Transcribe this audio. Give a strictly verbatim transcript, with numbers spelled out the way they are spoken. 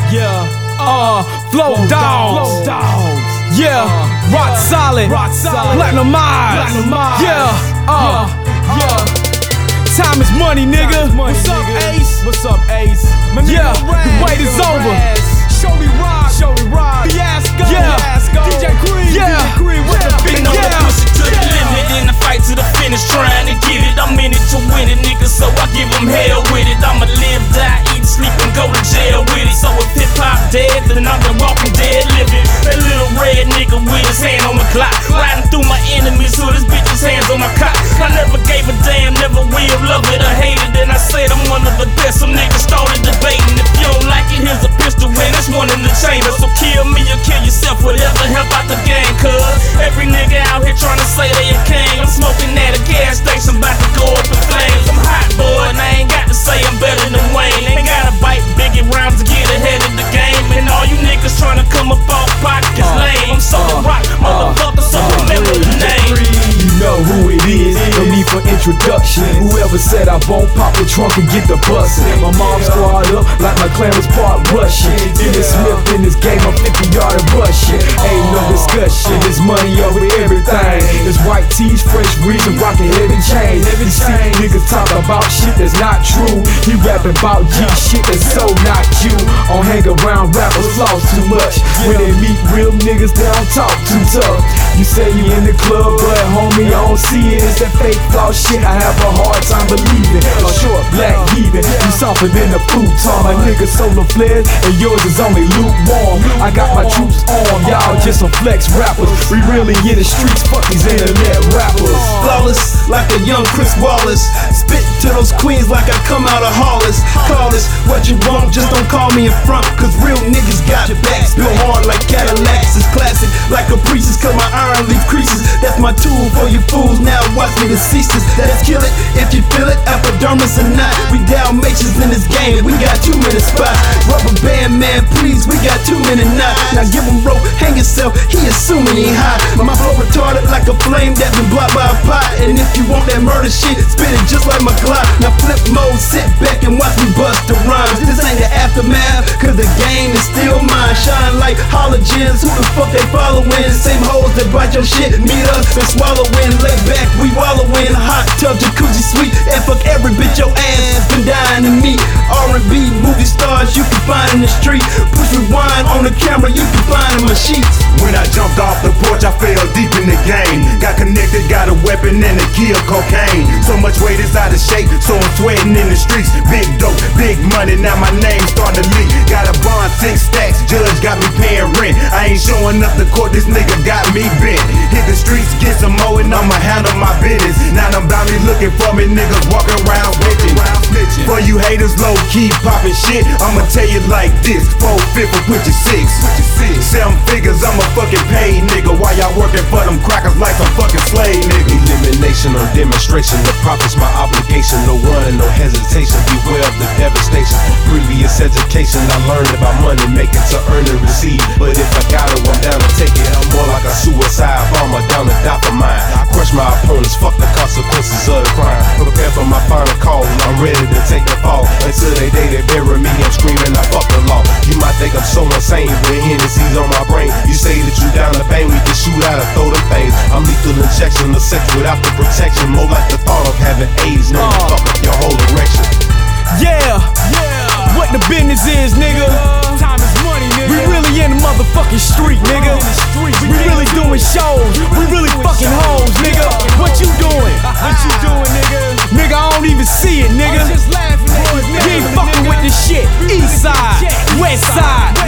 Yeah, uh, Flow Dogs. Yeah, rock solid, platinum eyes. Yeah, uh, yeah. Time is money, nigga. What's up, Ace? What's up, Ace? Yeah, the wait is over. Show me rock, show me rock. Fiasco, yeah. D J Creed, yeah. D J Creed with the big yeah. yeah. Push it to the limit, in the fight to the finish, trying to get it. I'm in it to win it, nigga, so I give them hell with it. I'ma live, die, eat, sleep, and go to jail with it. So if hip hop dead, then I'm the walking dead living. That little red nigga with his hand on the clock, riding through my enemies with his bitch's hands on my cock. I never gave a damn, never will, love it or hate it. Then I said I'm one of the best. Some niggas started debating. If you don't like it, here's a pistol and it's one in the chamber. So kill me or kill yourself, whatever, help out the gang. Cuz every nigga out here trying to say they a king. I'm smoking at a gas station, about to go up in flames. I'm hot, boy, and I ain't got to say I'm better than Wayne. Ain't gotta bite Biggie rhymes to get ahead of the game. And all you niggas trying to come up off pockets lame. I'm so uh, rock, motherfucker, so uh, remember the name. You know who it is, no need for introduction. Whoever said I won't pop the trunk and get the bussin'. My mom squad up like my Clarence Park Russian. Dennis Smith in this game, I'm fifty yard of rushing. Ain't no discussion, there's money over everything. There's white tees, fresh reason, rockin' heavy chains. You see niggas talk about shit that's not true. He rapping about G shit that's so not you. On hang around rappers floss too much. When they meet real niggas, they don't talk too tough. You say you in the club, but homie, I don't see it. It's that fake floss shit, I have a hard time believing. A short black heathen, you softer than a futon. My nigga solar flares, and yours is only lukewarm. I got my troops on, y'all just some flex rappers. We really in the streets, fuck these internet rappers. Flawless, like a young Chris Wallace. Spit to those queens like I come out of Hollis. Call this what you want, just don't call me in front. Cause real niggas got your back. Spill hard like Cadillacs. It's classic like Caprices, cause my iron leaf creases. That's my tool for you fools, now watch me decease this. Let's kill it, if you feel it, epidermis or not. We Dalmatians in this game, we got too many spots. Rubber band man, please, we got too many knots. Now give him rope, hang yourself, he assuming he hot. My flow retarded like a flame that been blocked by a pot. And if you want that murder shit, spit it just like my Glock. Now flip mode, sit back and watch me bust the rhymes. This ain't the aftermath, cause the game is still mine. Shine like halogens, who the fuck they following? Same hoes that bite your shit, meet us and swallowing. Lay back, we wallowing, hot tub, jacuzzi sweet. And fuck every bitch, your ass been dying to me. R and B movie stars you can find in the street. Push rewind on the camera, you can find in my sheets. When I jumped off the porch, I fell deep in the game. Got connected, got a weapon and a key of cocaine. So much weight is out of shape, so I'm sweating in the streets. Big dope, big money, now my name starting to leak. Got a bond, six stacks, judge got me paying rent. I ain't showing up to court, this nigga got me bent. Hit the streets, get some more and I'ma handle my business. Now them bounty looking for me, niggas walking around snitching. For you haters low key popping shit, I'ma tell you like this. Four fifth or put your six. Seven figures, I'm a fucking paid nigga. While y'all working for them crackers like some fucking slave nigga. Elimination on demonstration, the profit's my obligation. No running, no hesitation, beware of the devastation. Previous education, I learned about money making to earn and receive. But if I got it, I'm down to take it. I'm more like a suicide bomber down to die for mine. Crush my opponents, fuck the consequences of the crime. Prepare for my final call, I'm ready to take the fall. Until they day they bury me, I'm screaming, I fuck the law. You might think I'm so insane when Hennessy's on my brain. You say that you down the bang, we can shoot out and throw them things. I'm lethal injection of sex without the protection. More like the thought of having AIDS, no, uh, fuck up your whole erection. Yeah, yeah. What the business is, nigga? Time is money, nigga. We really in the motherfucking street, nigga. We really doing shows. We really fucking hoes, nigga. What you doing? What you doing, nigga? Nigga, I don't even see it, nigga. You ain't fucking with this shit. East side, west side,